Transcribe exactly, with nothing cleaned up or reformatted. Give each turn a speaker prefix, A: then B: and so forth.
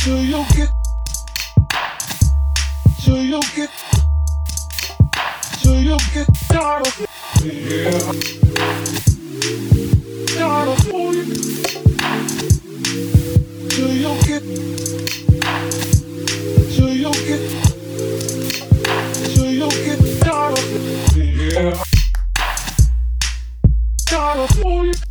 A: till you get, till you get, till you get tired of it. Yeah. Tired of it. Till you get, till you get, till you get tired of it. Yeah. Tired of it.